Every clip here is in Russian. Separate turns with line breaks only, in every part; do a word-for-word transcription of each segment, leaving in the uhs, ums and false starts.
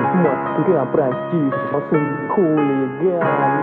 Матушка, прости, что сын хулиган.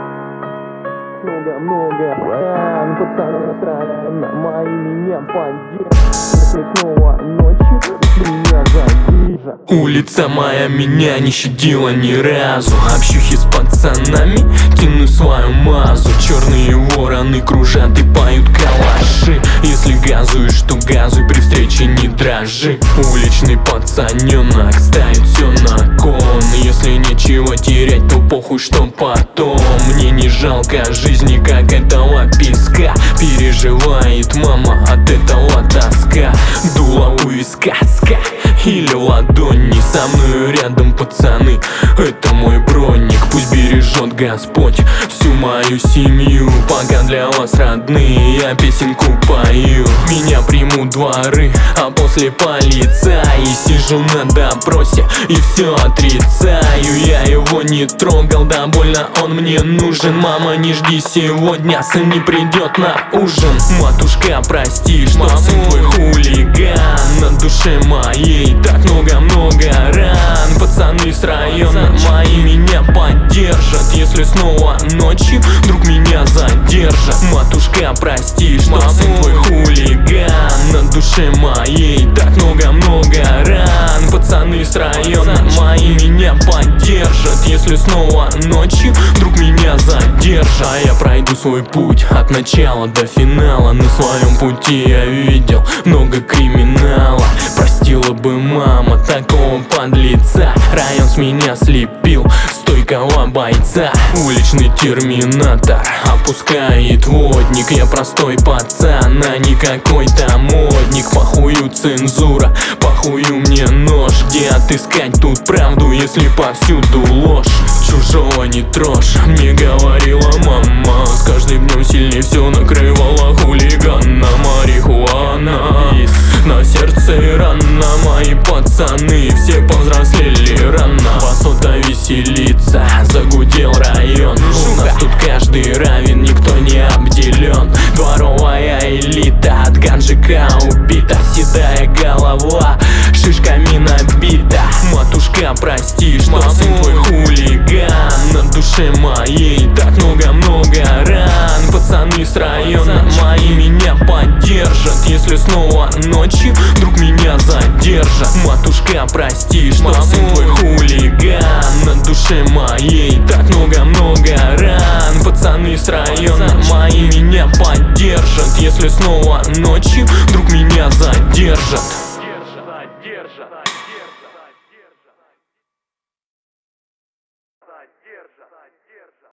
Много-много ран, пацаны странно, мои меня поддержат. Если снова ночью меня задержат.
Улица моя меня не щадила ни разу. Общухи с пацанами, тяну свою мазу. Черные вороны кружат и поют калаши. Если газуешь, то газуй, при встрече не дрожи. Уличный пацаненок ставит все на кон. Если нечего терять, то похуй, что потом. Мне не жалко жизни, как этого песка. Переживает мама от этого тоска. Дуло у виска, ска или ладонь. Не со мною рядом, пацаны, это мой броник. Пусть бережет Господь всю мою семью. Пока для вас, родные, я песенку пою. Меня примут дворы, а после полиция. И сижу на допросе и все отрицаю. Я его не трогал, да больно он мне нужен. Мама, не жди сегодня, сын не придет на ужин. Матушка, прости, что сын твой хулиган. На душе моей так много-много ран. Пацаны с района мои меня поддержат. Если снова ночью вдруг меня задержат. Матушка, прости, что сын твой хулиган. На душе моей так много-много ран. Пацаны с района мои меня поддержат. Если снова ночью вдруг меня задержат. А я пройду свой путь от начала до финала. На своем пути я видел много криминала. Простила бы мама такого подлеца. Район с меня слепил стойкого бойца. Уличный терминатор опускает водник. Я простой пацан, а не какой-то модник. Похую цензура, похую мне нож. Где отыскать тут правду, если повсюду ложь? Чужого не трожь, мне говорила мама. С каждым днем сильнее все накрывала хулигана. Марихуана на сердце и рана. Мои пацаны все повзрослели рано. Басота веселится, загудел район. У нас тут каждый равен, никто не обделен. Дворовая элита от ганжика убита. Седая голова шишками набита. Матушка, прости, что сын твой хулиган. На душе моей так много-много ран. Пацаны с района мои меня поддержат. Если снова ночью вдруг меня задержат. Матушка, прости, что сын твой хулиган. На душе моей так много-много ран. Пацаны с района мои меня поддержат. Если снова ночью вдруг меня задержат.